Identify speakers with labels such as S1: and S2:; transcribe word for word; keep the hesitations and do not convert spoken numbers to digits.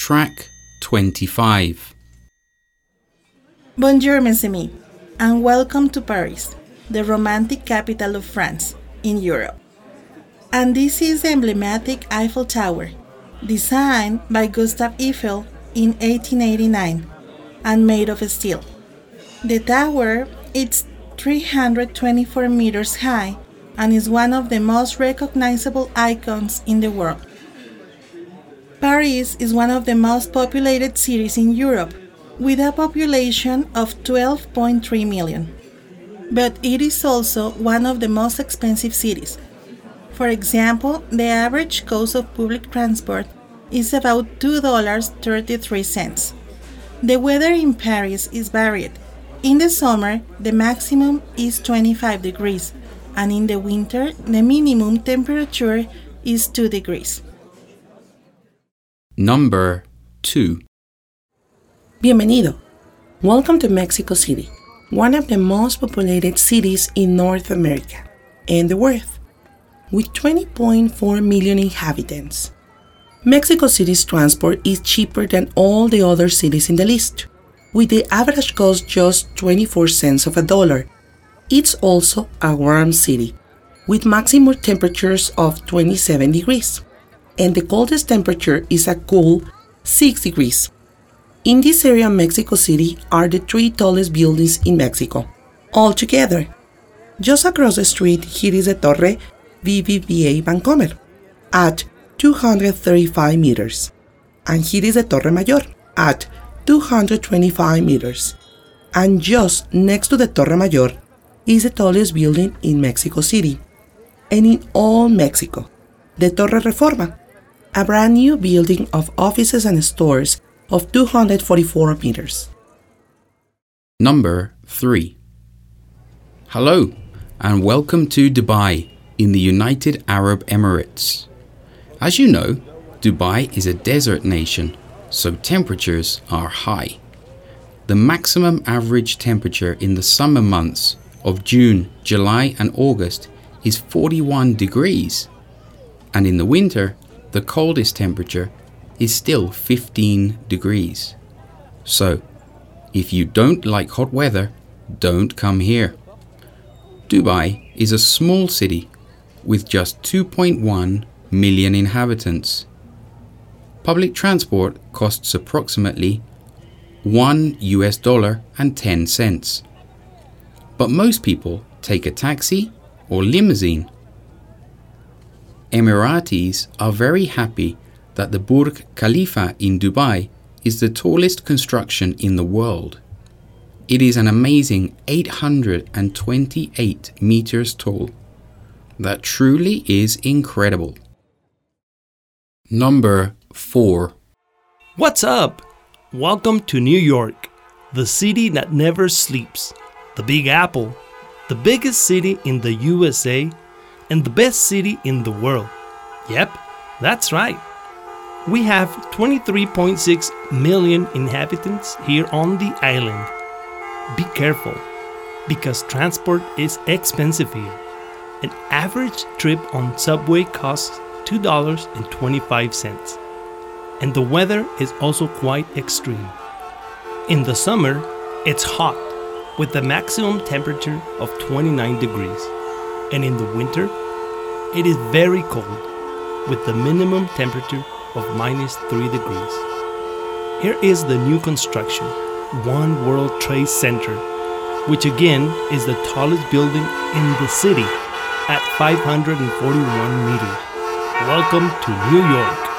S1: Track twenty-five.
S2: Bonjour, mes amis, and welcome to Paris, the romantic capital of France, in Europe. And this is the emblematic Eiffel Tower, designed by Gustave Eiffel in eighteen eighty-nine and made of steel. The tower is three hundred twenty-four meters high and is one of the most recognizable icons in the world. Paris is one of the most populated cities in Europe, with a population of twelve point three million. But it is also one of the most expensive cities. For example, the average cost of public transport is about two dollars and thirty-three cents. The weather in Paris is varied. In the summer, the maximum is twenty-five degrees, and in the winter, the minimum temperature is two degrees.
S1: Number two.
S3: Bienvenido. Welcome to Mexico City, one of the most populated cities in North America and the world, with twenty point four million inhabitants. Mexico City's transport is cheaper than all the other cities in the list, with the average cost just twenty-four cents of a dollar. It's also a warm city, with maximum temperatures of twenty-seven degrees, and the coldest temperature is a cool six degrees. In this area of Mexico City are the three tallest buildings in Mexico, all together. Just across the street, here is the Torre B B V A Vancomer at two hundred thirty-five meters, and here is the Torre Mayor at two hundred twenty-five meters. And just next to the Torre Mayor is the tallest building in Mexico City, and in all Mexico, the Torre Reforma, a brand new building of offices and stores of two hundred forty-four meters.
S1: Number three. Hello, and welcome to Dubai in the United Arab Emirates. As you know, Dubai is a desert nation, so temperatures are high. The maximum average temperature in the summer months of June, July, and August is forty-one degrees, and in the winter, the coldest temperature is still fifteen degrees. So, if you don't like hot weather, don't come here. Dubai is a small city with just two point one million inhabitants. Public transport costs approximately one U S dollar and ten cents. But most people take a taxi or limousine. Emiratis are very happy that the Burj Khalifa in Dubai is the tallest construction in the world. It is an amazing eight hundred twenty-eight meters tall. That truly is incredible. Number four.
S4: What's up? Welcome to New York, the city that never sleeps, the Big Apple, the biggest city in the U S A, and the best city in the world. Yep, that's right. We have twenty-three point six million inhabitants here on the island. Be careful, because transport is expensive here. An average trip on subway costs two dollars and twenty-five cents. And the weather is also quite extreme. In the summer, it's hot, with a maximum temperature of twenty-nine degrees. And in the winter, it is very cold, with the minimum temperature of minus three degrees. Here is the new construction, One World Trade Center, which again is the tallest building in the city at five hundred forty-one meters. Welcome to New York.